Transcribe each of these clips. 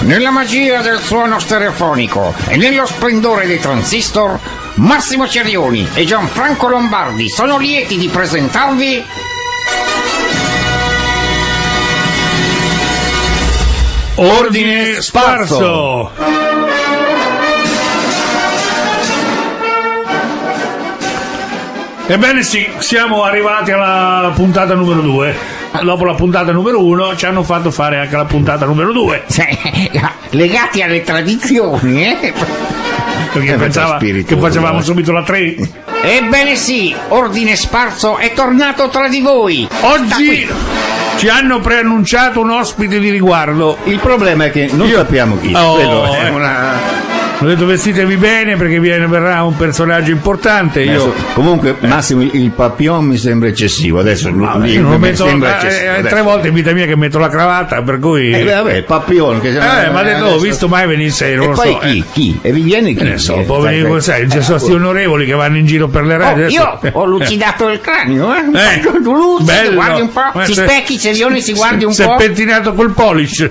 Nella magia del suono stereofonico e nello splendore dei transistor, Massimo Cerioni e Gianfranco Lombardi sono lieti di presentarvi Ordine Sparso. Ebbene sì, siamo arrivati alla puntata numero 2. Dopo la puntata numero 1 ci hanno fatto fare anche la puntata numero 2. legati alle tradizioni, Perché pensava che facevamo subito la 3. Ebbene sì, Ordine Sparso è tornato tra di voi. Oggi ci hanno preannunciato un ospite di riguardo. Il problema è che non sappiamo chi. Quello è una... Ho detto vestitevi bene perché verrà un personaggio importante. Comunque Massimo, il papillon mi sembra eccessivo. Adesso mi sembra eccessivo. 3 volte in vita mia che metto la cravatta, per cui il papillon che ma ha detto, ho visto mai venisse, non e lo poi so. chi? E viene chi? Ne so, può venire, sai, ci sono sti onorevoli che vanno in giro per le radio. Io ho lucidato il cranio, Tu lucidi, bello. guardi un po', si specchi, Cerioni, si guardi un po'. Si è pettinato col polish.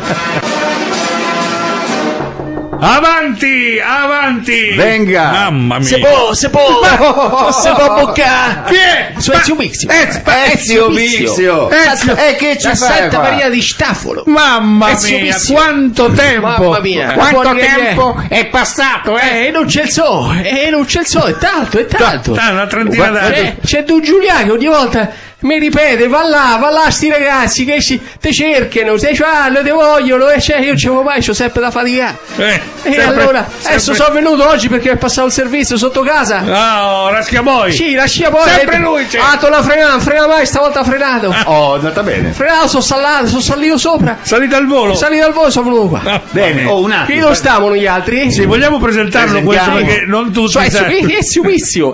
Avanti! Venga! Mamma mia! Se può boccare! Chi è? Su Ezio Bixio! Ezio Bixio! Che ci da fai Santa qua? Maria di Stafolo! Mamma Ezio mia, Bixio. quanto tempo! Mamma mia! Quanto tempo è passato, non c'è il sole! È tanto! Una trentina d'anni. C'è Don Giuliano che ogni volta mi ripete, va là, sti ragazzi che te cercano, te fanno, te vogliono, e io ce l'ho mai, c'ho sempre da faticare. Allora, adesso sono venuto oggi perché è passato il servizio sotto casa. No, Raschiapoi! Sì, lascia poi. Sempre lui c'è! La frena mai, stavolta ha frenato. Oh, è andata bene. Frenato, sono salito sopra. Salita al volo! Sono venuto qua. Bene, un attimo. Qui non stavano gli altri? Sì, vogliamo presentarlo questo perché non tutti Ezio Bixio.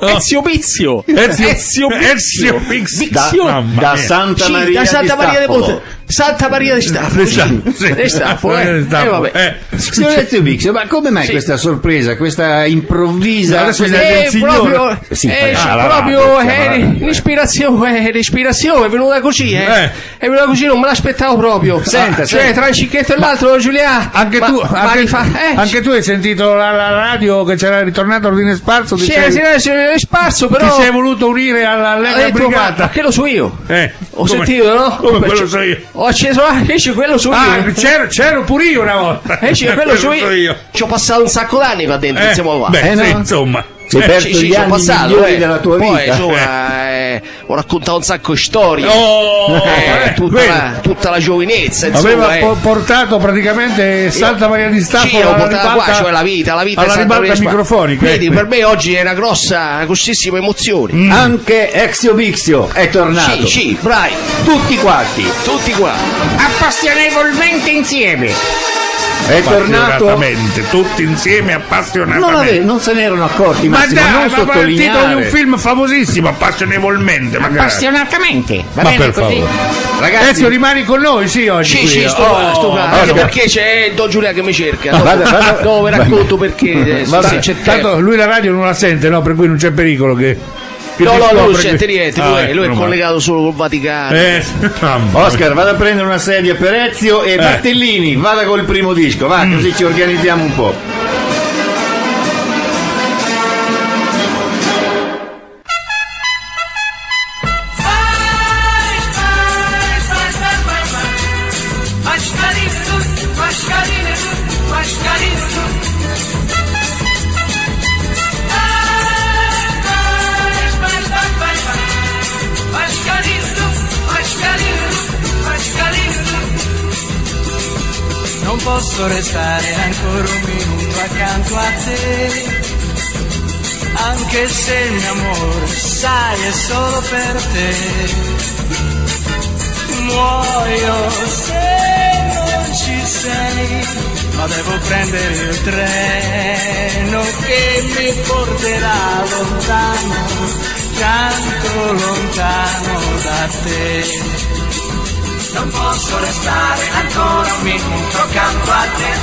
Da Santa Maria di Ponte. Santa Maria di Stafolo. Vabbè. Signor Ezio Bixio, ma come mai questa sorpresa, questa improvvisa? Adesso l'ispirazione è venuta così, È venuta così, non me l'aspettavo proprio. Senta. Tra un cicchetto e l'altro, Giulia. Anche tu hai sentito la radio che c'era ritornato Ordine Sparso? Sì, Sparso, però. Ti sei voluto unire alla Lega Brigata? Ma che lo so io? Ho sentito, no? Come quello so io? Ho acceso quello su io. C'ero pure io una volta. Quello su io. Ci ho passato un sacco d'anni qua dentro, insieme qua. Sì, insomma. Sei perso gli anni migliori della tua vita. Ho raccontato un sacco di storie. Tutta la giovinezza, insomma. Aveva portato praticamente Santa Maria di Stafolo. Sì, l'ho portata qua, cioè la vita alla ribalta microfonica. Vedi, per me oggi è una grossissima emozione. Anche Ezio Bixio è tornato. Sì, bravi. Tutti quanti. appassionevolmente insieme. È tornato tutti insieme appassionatamente. Non se ne erano accorti, ma Massimo, non sottolineare. Il titolo di un film famosissimo, appassionevolmente, magari. Appassionatamente, va ma bene per così. favore. Ragazzi, Ezio, rimani con noi, sì, oggi. Sì, sto qua. Anche perché c'è Don Giulia che mi cerca. Dopo vi racconto perché. Tanto lui la radio non la sente, no? Per cui non c'è pericolo che. No, non c'è niente, lui è collegato solo col Vaticano. Oscar, vada a prendere una sedia per Ezio e Battellini, vada col primo disco, va, così ci organizziamo un po'. Non posso restare ancora un minuto accanto a te, anche se il mio amore, sai, è solo per te. Muoio se non ci sei, ma devo prendere il treno che mi porterà lontano, tanto lontano da te. Non posso restare ancora un minuto accanto a te.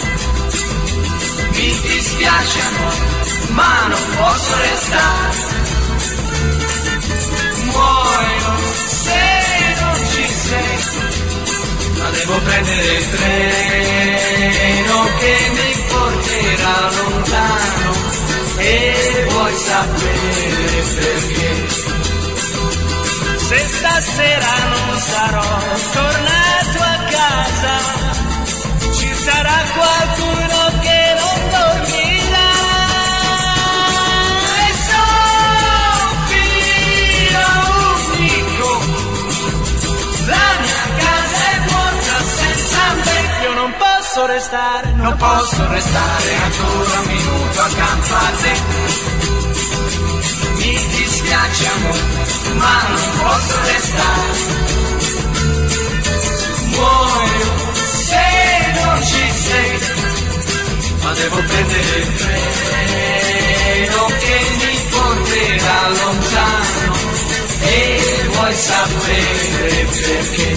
Mi dispiace amore, ma non posso restare. Muoio se non ci sei, ma devo prendere il treno. perché. Se stasera non sarò tornato a casa, ci sarà qualcuno che non dormirà. E sono figlio unico, la mia casa è vuota senza me. Io non posso restare ancora un minuto accanto a te. Mi dispiace amore, ma non posso restare. Muoio se non ci sei, ma devo prendere il treno che mi porterà lontano. E vuoi sapere perché?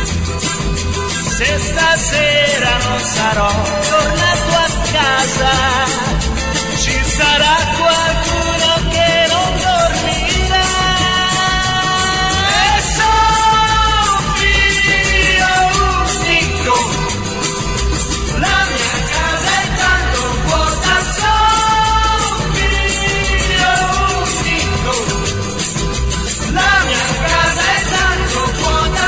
Se stasera non sarò tornato a casa, ci sarà qualcuno che non dormirà. E sono figlio unico, la mia casa è tanto vuota. Sono figlio unico, la mia casa è tanto vuota.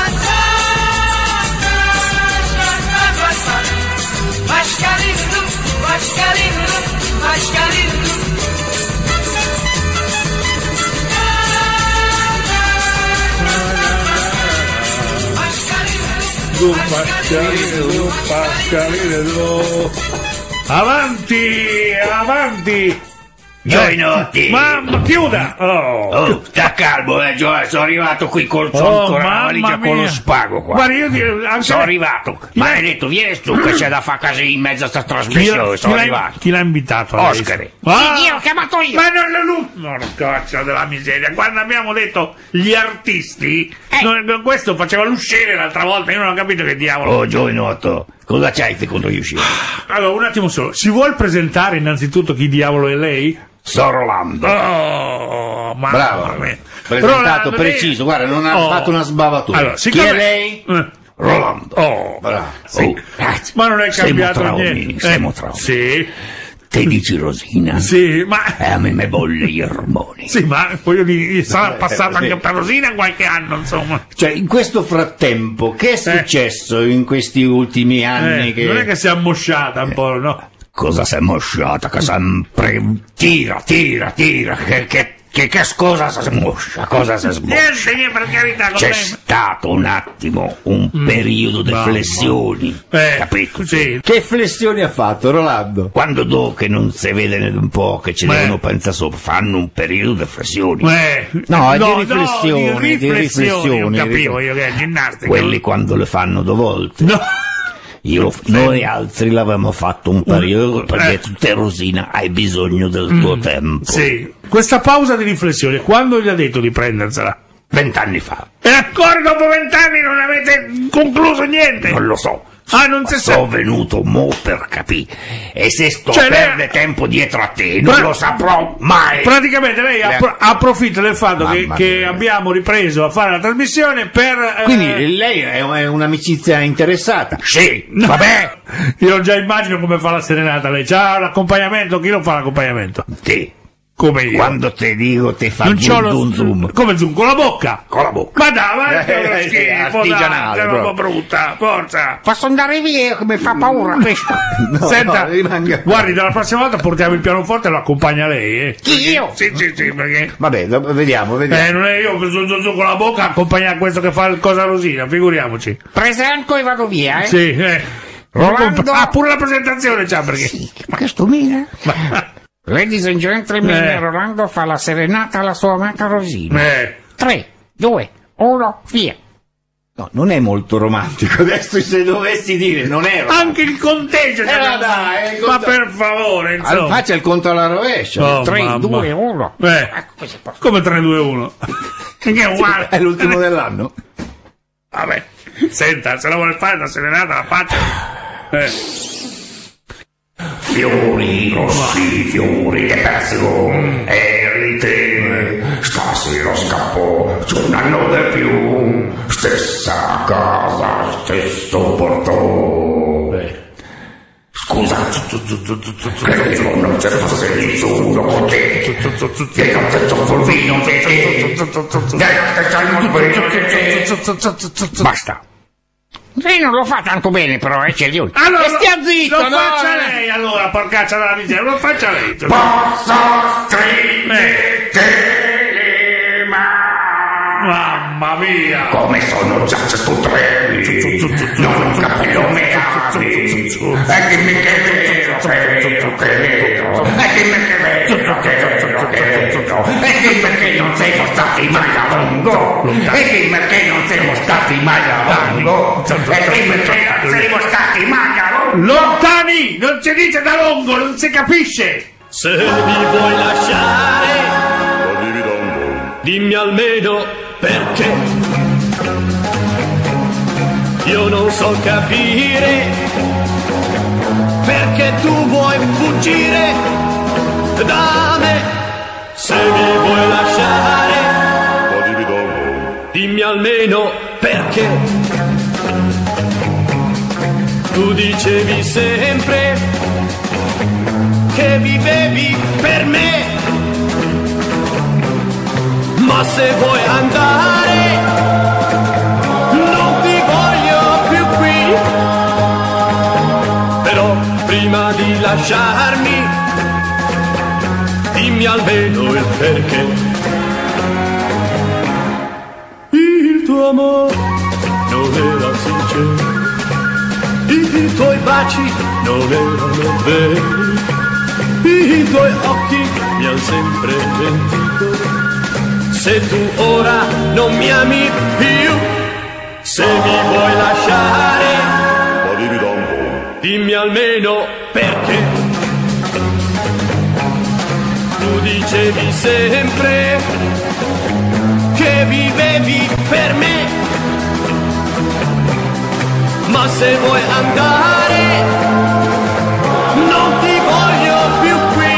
Avanti! Gioinotti! Ma chiuda! Oh, sta calmo, Gio, sono arrivato qui con la valigia con lo spago qua. Guarda, io anche sono arrivato. Maledetto, vieni su che c'è da fare casino in mezzo a sta trasmissione. Sono arrivato. Chi l'ha invitato? Oscar. Io ho chiamato io. Ma non no, cazzo della miseria. Quando abbiamo detto gli artisti, questo faceva l'usciere l'altra volta. Io non ho capito che diavolo. Oh, Gioinotto, cosa c'hai secondo gli uscire? Allora, un attimo solo. Si vuol presentare innanzitutto chi diavolo è lei? Sono Rolando. Oh, mamma bravo. mia. Presentato Rolando, preciso, guarda, non ha fatto una sbavatura. Allora, chi è lei? Rolando. Oh, bravo. Sì. Oh, grazie. Ma non è cambiato niente. Siamo traumi. Sì. Te dici Rosina? Sì, ma a me me bolle gli ormoni. sì, ma voglio dire, sarà passato anche per Rosina qualche anno, insomma. Cioè, in questo frattempo, che è successo in questi ultimi anni? Non è che si è ammosciata un po', no? Cosa si è mosciata? Che sempre tira, che cosa si smoscia? Cosa si smoscia? Niente, per carità, C'è stato un attimo un periodo di flessioni, capito? Sì. Che flessioni ha fatto Rolando? Quando che non si vede un po' che ci devono pensare sopra, fanno un periodo di flessioni. No, di riflessioni, di riflessioni. Capivo io che è ginnastica. Quelli quando le fanno 2 volte. No. Noi altri l'avevamo fatto un periodo perché tu te Rosina hai bisogno del tuo tempo. Sì. Questa pausa di riflessione, quando gli ha detto di prendersela? 20 anni fa. E ancora dopo 20 anni non avete concluso niente? Non lo so. Non si sa. Sono venuto mo per capire. E se perde tempo dietro a te, non lo saprò mai. Praticamente lei approfitta del fatto che abbiamo ripreso a fare la trasmissione per... Quindi lei è un'amicizia interessata? Sì, vabbè. Io già immagino come fa la serenata lei. C'ha l'accompagnamento, chi lo fa l'accompagnamento? Te. Come io. Quando te dico te fa zoom. Come zoom? Con la bocca? Con la bocca. Ma dai, schifo, artigianale, dai, roba brutta, forza. Posso andare via che mi fa paura questo? No, Senta, guardi, dalla prossima volta portiamo il pianoforte e lo accompagna lei, Chi, io? Sì, perché... Vabbè, vediamo. non è io che sono con la bocca accompagna questo che fa il cosa Rosina, figuriamoci. Presento e vado via, Sì, Rolando. pure la presentazione c'ha, perché... Sì, ma che stumina. Ladies and gentlemen, Rolando fa la serenata alla sua amata Rosina. 3, 2, 1, via. No, non è molto romantico. Adesso se dovessi dire non è romantico. Anche il conteggio dai, ma per favore, insomma. Allora, faccia il conto alla rovescia. 3, 2, 1. Come 3, 2, 1? Che è uguale. È l'ultimo dell'anno. Vabbè, senta, se la vuole fare la serenata la faccia. Fiori rossi, fiori che pezzo, erite, stasera scappo, c'è un anno di più, stessa casa, stesso portone. Scusa, Credo non ci fosse nessuno con te. Che non ti tocco il vino Basta. Lei non lo fa tanto bene, però, Celioni. Allora, stia zitto, lo faccia lei, allora, porcaccia della miseria, lo faccia lei. Posso stringere ma Mamma mia! come sono già stutrevi, non capello meavi, e dimmi che è vero, e dimmi che è vero, e dimmi che non siamo stati mai a lungo, e dimmi che non siamo stati mai a lungo, e dimmi che non siamo stati mai a lungo. Lontani! Non si dice da lungo, non si capisce! Se mi vuoi lasciare, dimmi almeno perché. Io non so capire perché tu vuoi fuggire da me. Se mi vuoi lasciare, dimmi almeno perché. Tu dicevi sempre che vivevi per me, ma se vuoi andare non ti voglio più qui. Però prima di lasciarmi dimmi almeno il perché. Il tuo amore non era sincero, i tuoi baci non erano veri, i tuoi occhi mi hanno sempre mentito. Se tu ora non mi ami più, se mi vuoi lasciare, dimmi almeno perché. Tu dicevi sempre che vivevi per me, ma se vuoi andare non ti voglio più qui.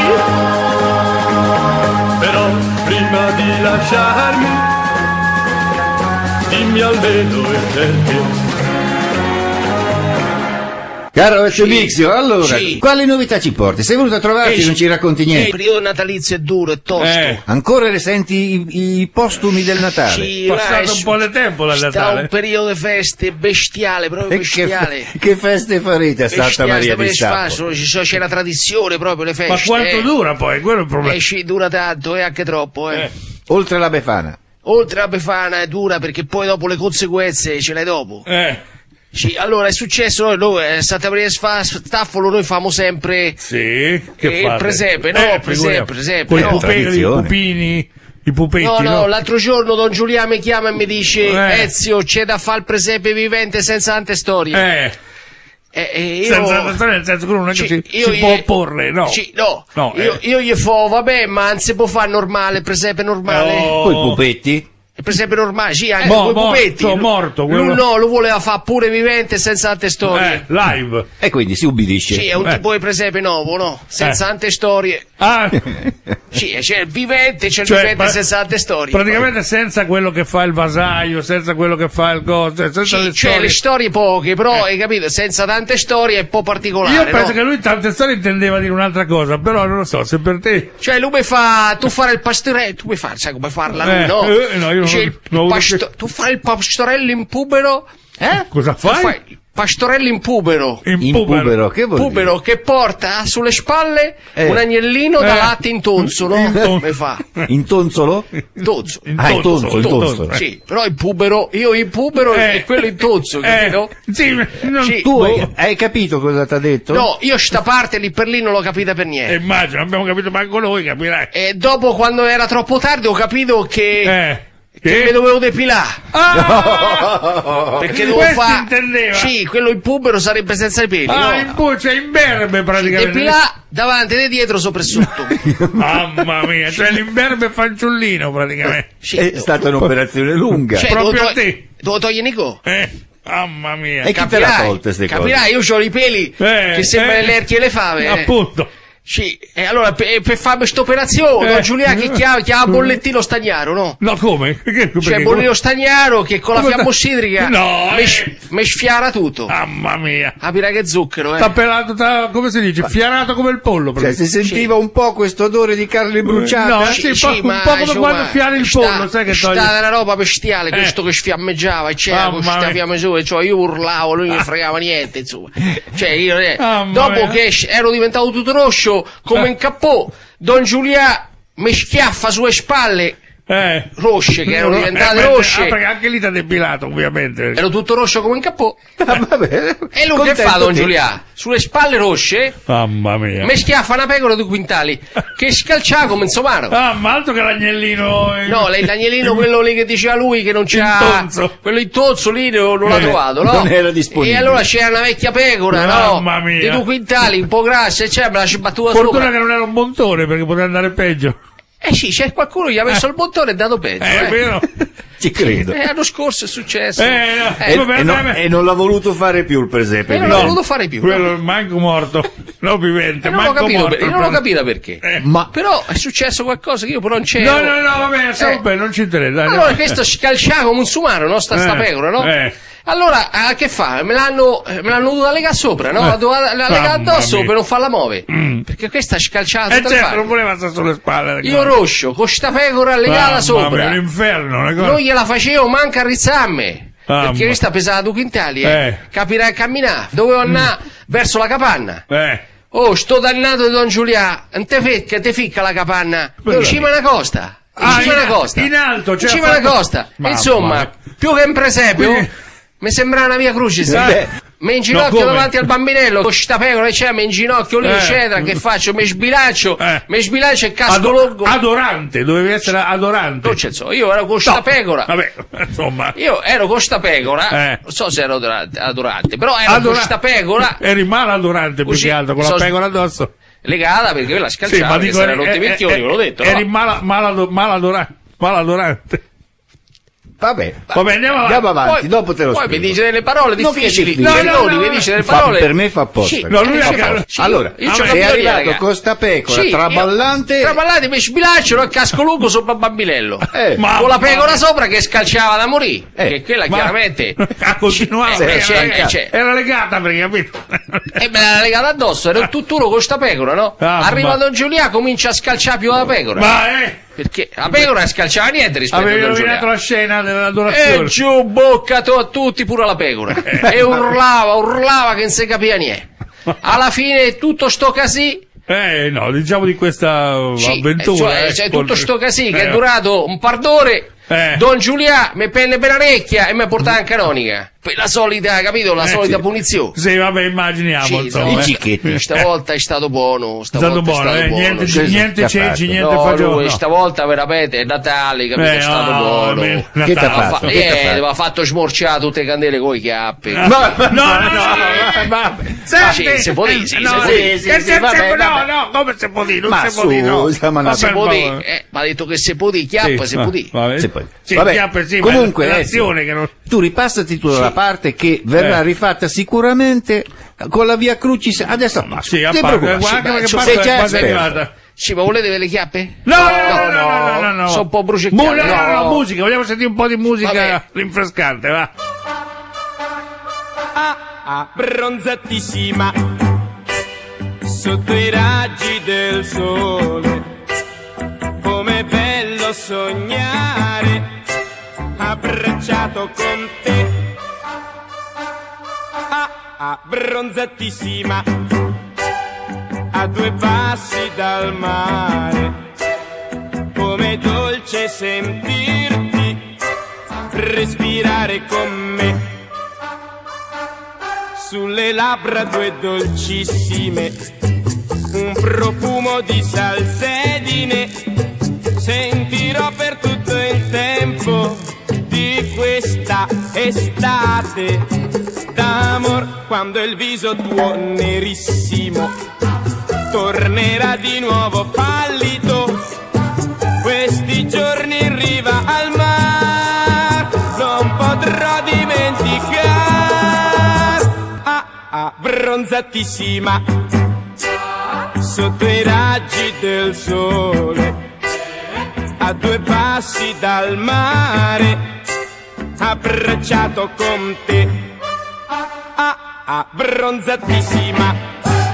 Però prima di lasciarmi dimmi almeno il perché. Caro Ezio, allora, quali novità ci porti? Sei venuto a trovarci e non ci racconti niente? Il periodo natalizio è duro, è tosto. Ancora ne senti i postumi del Natale? Sì, È passato un po' di tempo da sta Natale. un periodo di feste bestiale, proprio E bestiale. che feste farete a Santa Maria di Staffa? C'è la tradizione proprio, le feste. Ma quanto dura poi? Quello è il problema. Sì, dura tanto e anche troppo, Oltre la Befana? Oltre la Befana è dura perché poi dopo le conseguenze ce l'hai dopo. Sì, allora è successo, noi Santa Maria di Staffolo noi famo sempre Sì, che il fate? presepe, no? Presepe, Con i no? pupelli, i pupini, i pupetti, No, l'altro giorno Don Giuliano mi chiama e mi dice Ezio, c'è da fare il presepe vivente senza tante storie. Io... senza storia, nel senso che uno non è che si può opporre, no? Io gli fo, vabbè, ma non si può fare normale, presepe normale. Poi i pupetti? Il presepe normale, sì, anche con i pupetti. Morto, quello... Lui no, lo voleva fare pure vivente senza tante storie. Live. E quindi si ubbidisce. Sì, è un tipo di presepe nuovo, no? Senza tante storie. Sì, c'è il vivente, vivente senza tante storie. Praticamente senza quello che fa il vasaio, senza quello che fa il coso, senza le storie. Cioè le storie poche, però hai capito, senza tante storie è un po' particolare. Io penso no? che lui tante storie intendeva dire un'altra cosa, però non lo so, se per te... Cioè lui mi fa, tu fare il pastorello, tu mi fai, sai come farla lui, no? No, io dice, tu fai il pastorello in pubero? Cosa fai? Pastorello in pubero. In pubero, che vuol pubero dire? che porta sulle spalle un agnellino da latte in tonzolo. Come fa? In tonzolo? Tonzo. In tonzolo. Sì, però il pubero, io in pubero e quello in tonzo, capito? Sì, Tu hai capito cosa ti ha detto? No, io sta parte lì per lì non l'ho capita per niente. Immagino, abbiamo capito manco noi, capirai. E dopo, quando era troppo tardi, ho capito che mi dovevo depilare. Perché dovevo fare. Intendeva. Sì, quello in pubero sarebbe senza i peli. Cioè in berbe praticamente. Depilare davanti e dietro, sopra e sotto. Mamma mia, cioè l'imberbe fanciullino praticamente. Sì, È stata un'operazione lunga. Cioè, proprio a te. Devo togliere Nico. Mamma mia. E chi te l'ha tolte queste cose? Capirai, io ho i peli che sembrano le lerchie e le fave. Appunto. Sì, e allora per fare questa operazione, Don Giulia che chiama bollettino stagnaro, no? No, come? Cioè, bollino stagnaro che con la fiamma ossidrica mi sfiara tutto. Mamma mia. Capirà che zucchero, Sta pelato, come si dice? Fiarato come il pollo. Cioè, si sentiva un po' questo odore di carne bruciata? No, sì, un po' come quando fiari il pollo, sai che toglie. Stava una roba bestiale, questo che sfiammeggiava, e c'era questa fiamma su, cioè io urlavo, lui non mi fregava niente, insomma. Cioè, io, dopo che ero diventato tutto rosso, come in cappò, Don Giulia mi schiaffa sulle spalle rosse, che erano diventate rosse. Perché anche lì t'ha depilato, ovviamente. Ero tutto rosso come in cappò. E lui che fa, Don Giulia? Sulle spalle rosse, mamma mia, mi schiaffa una pecora 2 quintali che scalciava come insomaro. Ma altro che l'agnellino. No, l'agnellino quello lì che diceva lui che non c'ha, quello in tozzo lì non l'ha trovato, no? Non era disponibile. E allora c'era una vecchia pecora, mamma mia, di 2 quintali, un po' grassa, e c'è, me la ci battuta sopra. Fortuna che non era un montone, perché poteva andare peggio. Sì, c'è qualcuno gli ha messo il bottone e è dato peggio. È vero. Ci credo. L'anno scorso è successo. E non l'ha voluto fare più il presepe. Non l'ha voluto fare più. Quello manco morto, no vivente, non l'ho capito perché. Ma però è successo qualcosa che io però non c'ero. No, va bene, stiamo bene, non ci interessa. Allora questo scalciava come un sumaro, no? Sta pecora, no? Allora, che fa? Me l'hanno dovuta legare sopra, no? La legare addosso per non farla muovere. Perché questa è scalciata tutta certo, non voleva stare sulle spalle. Io roscio, con sta pecora legata sopra. È un inferno. Non gliela facevo manca a rizzarmi. Perché questa pesava 2 quintali, Capirà camminare. Dovevo andare verso la capanna. Oh, sto dannato di Don Giulia. Non te ficca la capanna. In cima alla costa. In alto, cioè. In cima alla costa. Insomma, più che un presepio. Mi sembra una via crucis. Mi inginocchio davanti al bambinello con sta pecora, mi inginocchio lì, eccetera. Che faccio? Mi sbilancio e casco lungo. Adorante, dovevi essere adorante. Non c'è so, io ero con sta pecora. Vabbè, insomma. Io ero con sta pecora, non so se ero adorante, però ero con sta pecora. Eri maladorante più che altro, con la pecora addosso. Legata perché quella scalciava, che si era rotti i vecchioni, ve l'ho detto. Eri maladorante. Vabbè, andiamo avanti, poi, dopo te lo spiego. Poi mi dice delle parole difficili. Mi dice delle parole. Per me fa posto. Sì, lui allora, sei arrivato con sta pecora traballante, mi sbilaccio e casco lungo sopra il bambinello. Con la pecora sopra che scalciava da morire. Che quella chiaramente continuava. Era legata, perché capito? E me l'era legata addosso, era un tutt'uno con sta pecora, no? Arriva Don Giulia, comincia a scalciare più la pecora. Perché la pecora scalciava niente rispetto a Don Giulia. Avevi rovinato la scena dell'adorazione. E giù boccato a tutti, pure la pecora. E urlava che non si capiva niente. Alla fine tutto sto casì. No, diciamo di questa avventura. Cioè tutto sto casì che è durato un par d'ore. Don Giulia mi penne per l'orecchia e mi portava in canonica. Per la solita, capito? La solita punizione. Sì, vabbè, immaginiamo. Insomma. Stavolta è stato buono. Niente ceci, niente fagioli. Stavolta veramente è Natale, capito? È stato buono. Che t'ha fatto? Aveva fatto smorciare tutte le candele coi chiappi. No, Senti, se può dire, no, come se può dire? Non si può dire, no. Ma si può dire, ma ha detto che se può dire, chiappa, se può dire. Vabbè, comunque, tu ripassati tutta la parte che verrà rifatta sicuramente con la via Crucis adesso a passo. Sì, a passo. Sei già esperto. Sì, ma volete delle chiappe? No. Sono un po' bruciacchiate. No, musica, vogliamo sentire un po' di musica rinfrescante, va. Bronzatissima sotto i raggi del sole, com'è bello sognare abbracciato con te. Bronzatissima a 2 passi dal mare, com'è dolce sentirti respirare con me. Sulle labbra 2 dolcissime, un profumo di salsedine, sentirò per tutto il tempo di questa estate d'amor, quando il viso tuo nerissimo tornerà di nuovo pallido. Questi giorni in riva al mar non potrò dimenticare. Bronzatissima sotto i raggi del sole, a 2 passi dal mare, abbracciato con te, abbronzatissima.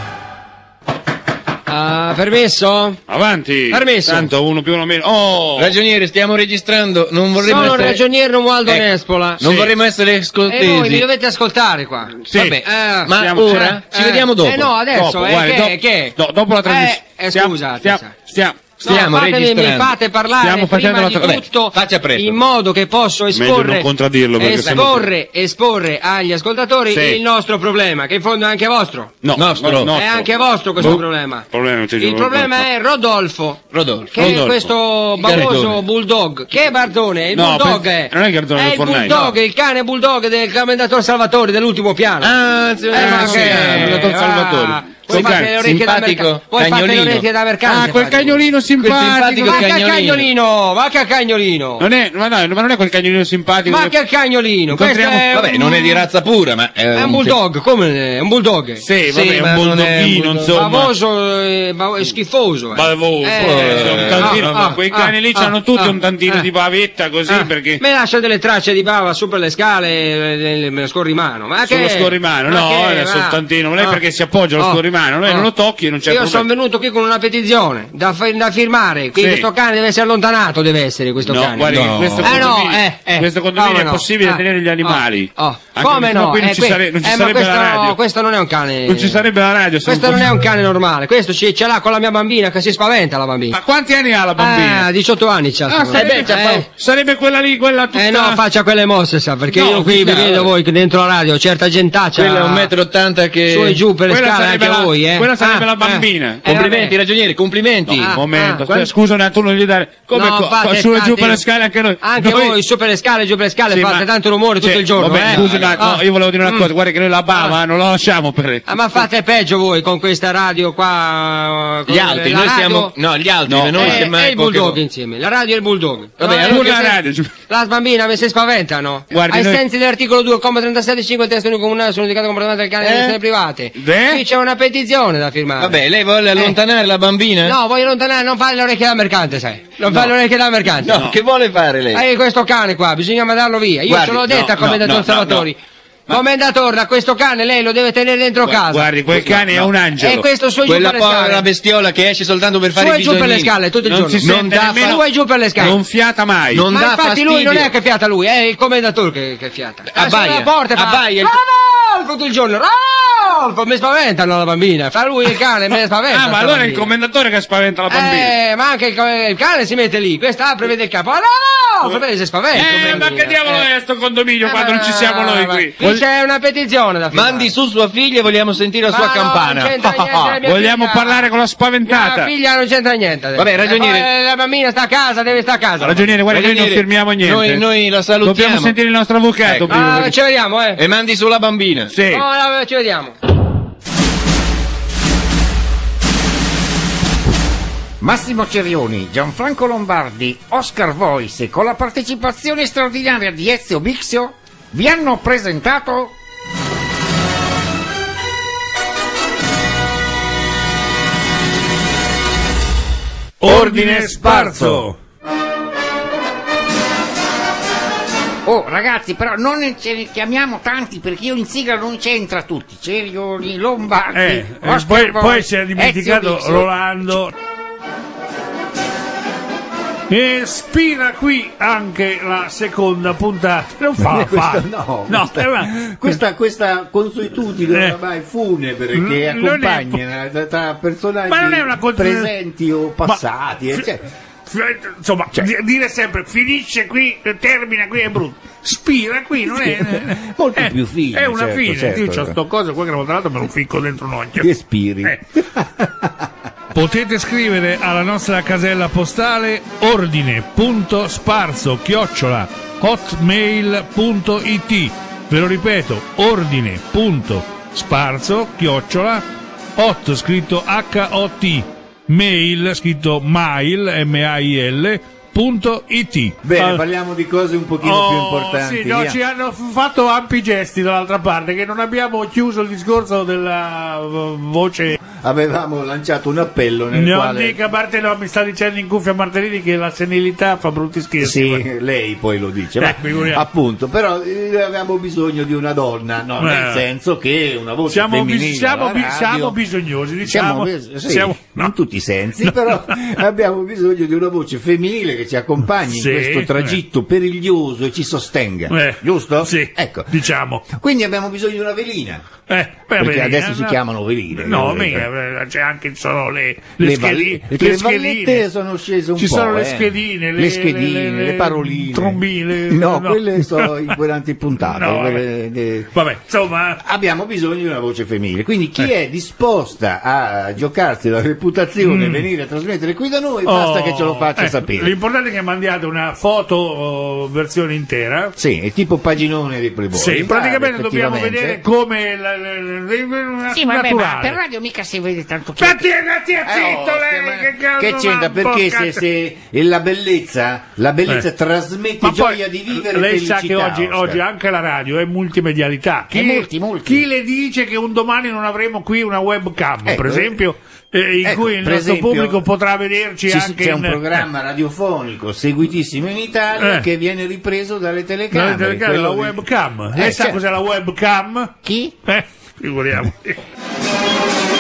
Permesso? Avanti. Permesso. Tanto uno più uno meno. Oh! Ragioniere, stiamo registrando. Non vorremmo Sono il essere... ragioniere Romualdo Nespola. Non Sì. vorremmo essere scortesi. E voi mi dovete ascoltare qua. Sì. Vabbè, Ma Stiamo- ora ci vediamo dopo. no, adesso, Dopo, guardi, che? dopo la trasmissione. Scusate. Stiamo fatemi, registrando. mi fate parlare Stiamo facendo prima la di tra- tutto, faccia presto. in modo che posso Meglio non contraddirlo, perché esporre agli ascoltatori Sì. il nostro problema, che in fondo è anche vostro. No, Nostro. no, È anche vostro questo problema. Il problema è Rodolfo. Rodolfo. Che è questo baboso Gardone. bulldog. Che è Bardone? Il No, bulldog è. non è il Gardone è del il Fornaio, bulldog, no. il cane bulldog del commendatore Salvatori dell'ultimo piano. Ah, ma sì, che- dottor Salvatori. Voi fate le orecchie da simpatico mercante. Voi fate le cagnolino. orecchie da mercante. Ah, quel fate. cagnolino simpatico. Ma che cagnolino. cagnolino? Ma che cagnolino? Non è, ma non è quel cagnolino simpatico. Ma che cagnolino? Questo è Vabbè, non è di razza pura, ma è un bulldog, come è? Un bulldog. Sì, vabbè, Sì, è ma un non è bulldoghino, un insomma. Baboso, è schifoso. Bavoso, un tantino, quei cani lì hanno tutti un tantino di bavetta così perché Me lascia delle tracce di bava su per le scale, me lo scorrimano. Ma sullo che? scorrimano, Ma no, che? è Ma- soltantino, non è perché si appoggia allo scorrimano, noi non lo tocchi e non c'è Io sono problema. venuto qui con una petizione da firmare. Qui Sì. questo cane deve essere allontanato, deve essere questo No, cane. guardi, No. in questo no, condominio, questo condominio come è no? possibile tenere gli animali. Oh. Anche Come perché no? qui non ci sarebbe ma la questo, radio. questo non è un cane. Non ci sarebbe la radio. se Questo non è un cane normale, questo ce l'ha con la mia bambina che si spaventa la bambina. Ma quanti anni ha la bambina? 18 anni c'ha. Ah, sarebbe quella lì, quella tutta... No, faccia quelle mosse, sa, perché No, io qui vi no. vedo voi che dentro la radio, certa gentaccia. Quello è 1,80 m che... Su e giù per le Quella scale sarebbe anche la- voi, quella sarebbe la bambina. Complimenti, vabbè. ragioniere, complimenti. Un momento, ah. scusa un attimo, non gli dare... Come No, fate- su e giù fate- per le scale anche noi? Anche Noi- voi su per le scale, giù per le scale, Sì, fate ma- tanto rumore tutto Sì, il giorno, vabbè, scusi un attimo, no, io volevo dire una cosa, guarda che noi la bava non la lasciamo per... Ma fate peggio voi con questa radio qua. Gli altri, la noi radio siamo... No, gli altri, No, noi e semmai il poche bulldog volte. insieme, la radio e il bulldog. Vabbè, No, allora pure la se- radio. La bambina mi si spaventano. Guardi, Ai noi- sensi dell'articolo 2, comma 37, 5 del testo unico comunale sono indicato comportamento del cane nelle persone private. Qui c'è una petizione da firmare. Vabbè, lei vuole allontanare la bambina? No, voglio allontanare, non fare le orecchie da mercante, sai. Non fare le orecchie da mercante. No, che vuole fare lei? Questo cane qua, bisogna mandarlo via. Io Guardi, ce l'ho detto al commendatore Salvatori. Commendatore, a questo cane lei lo deve tenere dentro casa. Guardi, quel cane è un angelo. E questo su e giù Quella per le scale. povera bestiola che esce soltanto per fare Su i e giù per le bisognini. scale tutto il Non giorno. si sente dà nemmeno- Su e giù per le scale. Non fiata mai. Non Ma dà infatti fastidio. lui non è che fiata lui, è il commendatore che fiata. Abbaia, La porta e fa, abbaia. Rodolfo tutto il giorno, Rodolfo, mi spaventano la bambina. Fa lui il cane, mi spaventa. Ah, ma sta allora è il bambina. commendatore che spaventa la bambina. Ma anche il cane si mette lì, questa apre, vede il capo. Rodolfo, vedi se spaventa. Ma che diavolo è sto condominio quando non ci siamo noi qui? Qui c'è una petizione da firmare. Mandi su sua figlia e vogliamo sentire la sua Ma no, campana. non c'entra niente, mia Vogliamo figlia. parlare con la spaventata. La figlia non c'entra niente. Vabbè, ragioniere. La bambina sta a casa, deve stare a casa. Ragioniere, guarda che noi non Ragioniere, firmiamo niente. Noi la salutiamo. Dobbiamo sentire il nostro avvocato Ecco. prima. Ah, perché- ci vediamo, E mandi sulla bambina. Sì. No, ci vediamo. Massimo Cerioni, Gianfranco Lombardi, Oscar Voice, con la partecipazione straordinaria di Ezio Bixio, vi hanno presentato Ordine sparso. Oh ragazzi, però non ce ne chiamiamo tanti perché io in sigla non c'entra tutti. Cerioni, Lombardi, Oscar Poi Voice, si è dimenticato Ezio Bixio. Rolando. E spira qui anche la seconda puntata. Non fa, fa. Questa consuetudine ormai funebre che non è- accompagna tra personaggi Ma non è una consuetudine- presenti o passati. Ma- eccetera. Insomma, dire sempre finisce qui, termina qui è brutto. Spira qui non è. Molto più fine, È una certo, fine. certo. Io c'ho sto coso qua che una volta l'altro me lo ficco dentro un occhio. Che spiri. Potete scrivere alla nostra casella postale ordine.sparso@hotmail.it. Ve lo ripeto, ordine.sparso@hot scritto HOT, mail scritto mail, mail, Bene, parliamo di cose un pochino più importanti. Sì, no, ci hanno fatto ampi gesti dall'altra parte, che non abbiamo chiuso il discorso della voce. Avevamo lanciato un appello nel quale... Dica Martellò, mi sta dicendo in cuffia Martellini che la senilità fa brutti scherzi. Sì, lei poi lo dice, ma appunto, però avevamo bisogno di una donna, no, nel senso che una voce femminile siamo bisognosi, diciamo. No, in tutti i sensi, però abbiamo bisogno di una voce femminile che ci accompagni in questo tragitto periglioso e ci sostenga, giusto? Sì, ecco, diciamo. Quindi abbiamo bisogno di una velina. Perché adesso si chiamano veline. No, mica, c'è anche solo le vallette sono scese un ci po'. Ci sono le schedine, le paroline. Trombine. No, quelle sono i 40 puntate. No, vabbè, insomma. Abbiamo bisogno di una voce femminile. Quindi chi è disposta a giocarsi la reputazione e venire a trasmettere qui da noi, basta che ce lo faccia sapere. L'importante è che mandiate una foto versione intera. Sì, è tipo paginone dei Playboy. Sì, praticamente dobbiamo vedere come sì, vabbè, ma per radio mica si vede tanto chiaro. Zitto lei, che c'entra? Perché se la bellezza trasmette gioia di vivere, lei felicità, sa che oggi anche la radio è multimedialità. Chi le dice che un domani non avremo qui una webcam, per esempio, in cui il nostro pubblico potrà vederci anche c'è un programma radiofonico seguitissimo in Italia che viene ripreso dalle telecamere, la webcam. Lei sa cos'è la webcam? Chi? Figuriamoci.